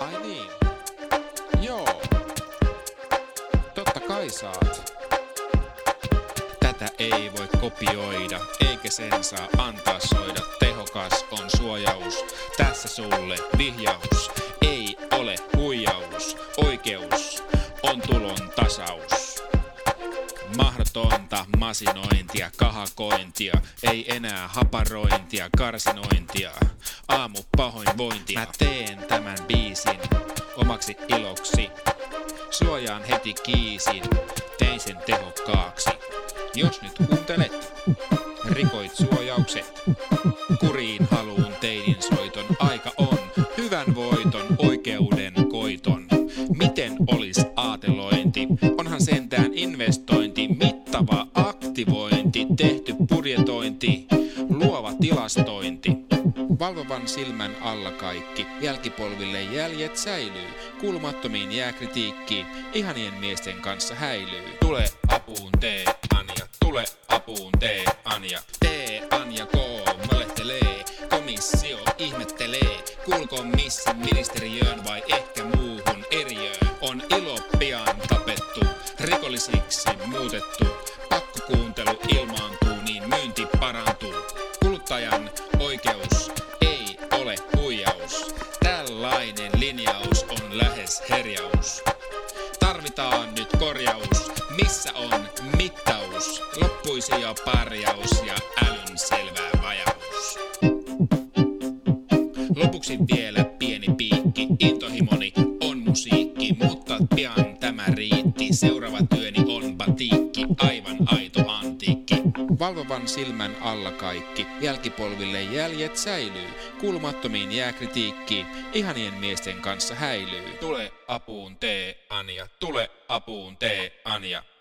Ai niin. Joo. Totta kai saat. Tätä ei voi kopioida, eikä sen saa antaa soida. Tehokas on suojaus, tässä sulle vihjaus. Ei ole huijaus, oikeus on tulon tasaus. Mahdotonta masinointia, kahakointia, ei enää haparointia, karsinointia, aamu pahoinvointia. Mä teen tämän biisin omaksi iloksi, suojaan heti kiisin, tein sen tehokkaaksi. Jos nyt kuuntelet, rikoit suojaukset, kuriin haluun teinin soiton, aika on hyvän voiton, oikeuden koiton. Miten olis aatelointi? Onhan sentään investointi, mittava aktivointi, tehty budjetointi, luova tilastointi. Valvovan silmän alla kaikki, jälkipolville jäljet säilyy, kuulumattomiin jää kritiikki, ihanien miesten kanssa häilyy. Tule apuun tee, Anja, tule apuun tee, Anja. Tee, Anja K. valehtelee, komissio ihmettelee, kuulko missä ministeriöön vai ehkä muuhun eriöön. On ilo pian tapettu, rikollisiksi muutettu, pakkokuuntelu ilmaantuu, niin myynti parantuu. Kuluttajan oikeus ei ole huijaus, tällainen linjaus on lähes herjaus. Tarvitaan nyt korjaus, missä on mittaus, loppuisi jo parjaus ja älyn selvä vajaus. Lopuksi vielä pieni piikki, intohimoni on musiikki, mutta pian tämä riitti. Seuraava työni on batiikki, aivan aito antiikki. Valvovan silmän alla kaikki, jälkipolville jäljet säilyy, kuulumattomiin jää kritiikki, ihanien miesten kanssa häilyy. Tule apuun tee, Anja, tule apuun tee, Anja.